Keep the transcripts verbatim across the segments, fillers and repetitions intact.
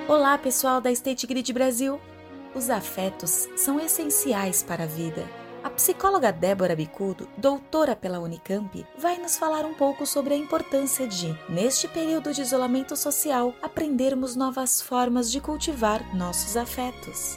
Olá, pessoal da State Grid Brasil! Os afetos são essenciais para a vida. A psicóloga Débora Bicudo, doutora pela Unicamp, vai nos falar um pouco sobre a importância de, neste período de isolamento social, aprendermos novas formas de cultivar nossos afetos.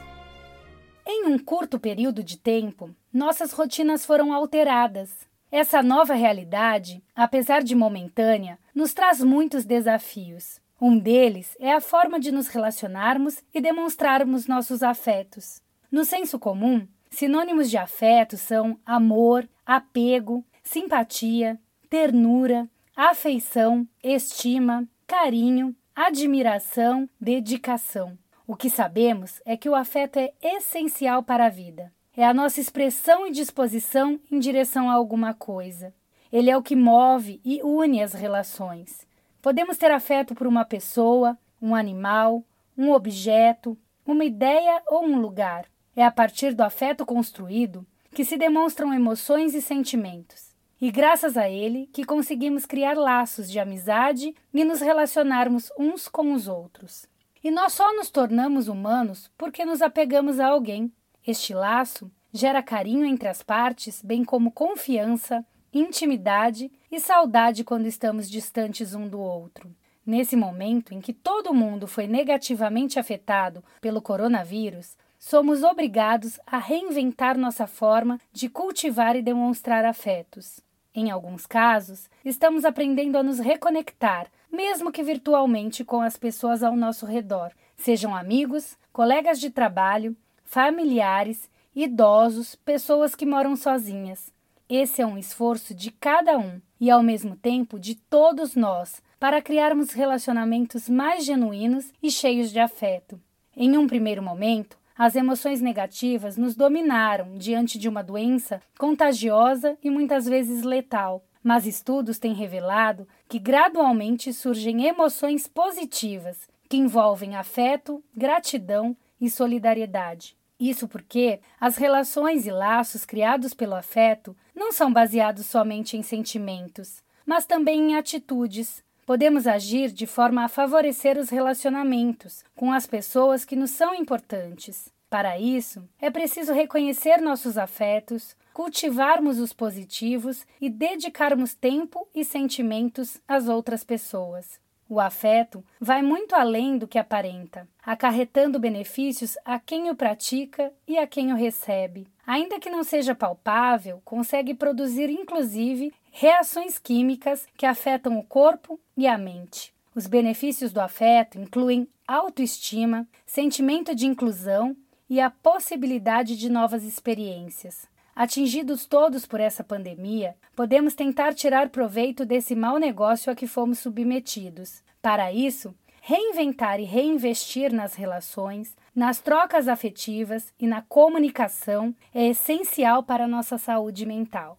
Em um curto período de tempo, nossas rotinas foram alteradas. Essa nova realidade, apesar de momentânea, nos traz muitos desafios. Um deles é a forma de nos relacionarmos e demonstrarmos nossos afetos. No senso comum, sinônimos de afeto são amor, apego, simpatia, ternura, afeição, estima, carinho, admiração, dedicação. O que sabemos é que o afeto é essencial para a vida. É a nossa expressão e disposição em direção a alguma coisa. Ele é o que move e une as relações. Podemos ter afeto por uma pessoa, um animal, um objeto, uma ideia ou um lugar. É a partir do afeto construído que se demonstram emoções e sentimentos. E graças a ele que conseguimos criar laços de amizade e nos relacionarmos uns com os outros. E nós só nos tornamos humanos porque nos apegamos a alguém. Este laço gera carinho entre as partes, bem como confiança, intimidade e saudade quando estamos distantes um do outro. Nesse momento em que todo mundo foi negativamente afetado pelo coronavírus, somos obrigados a reinventar nossa forma de cultivar e demonstrar afetos. Em alguns casos, estamos aprendendo a nos reconectar, mesmo que virtualmente, com as pessoas ao nosso redor, sejam amigos, colegas de trabalho, familiares, idosos, pessoas que moram sozinhas. Esse é um esforço de cada um e, ao mesmo tempo, de todos nós, para criarmos relacionamentos mais genuínos e cheios de afeto. Em um primeiro momento, as emoções negativas nos dominaram diante de uma doença contagiosa e muitas vezes letal. Mas estudos têm revelado que gradualmente surgem emoções positivas, que envolvem afeto, gratidão e solidariedade. Isso porque as relações e laços criados pelo afeto não são baseados somente em sentimentos, mas também em atitudes. Podemos agir de forma a favorecer os relacionamentos com as pessoas que nos são importantes. Para isso, é preciso reconhecer nossos afetos, cultivarmos os positivos e dedicarmos tempo e sentimentos às outras pessoas. O afeto vai muito além do que aparenta, acarretando benefícios a quem o pratica e a quem o recebe. Ainda que não seja palpável, consegue produzir, inclusive, reações químicas que afetam o corpo e a mente. Os benefícios do afeto incluem autoestima, sentimento de inclusão e a possibilidade de novas experiências. Atingidos todos por essa pandemia, podemos tentar tirar proveito desse mau negócio a que fomos submetidos. Para isso, reinventar e reinvestir nas relações, nas trocas afetivas e na comunicação é essencial para a nossa saúde mental.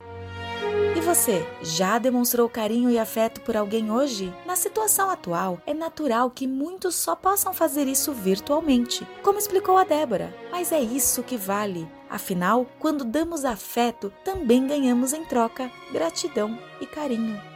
E você, já demonstrou carinho e afeto por alguém hoje? Na situação atual, é natural que muitos só possam fazer isso virtualmente, como explicou a Débora. Mas é isso que vale. Afinal, quando damos afeto, também ganhamos em troca gratidão e carinho.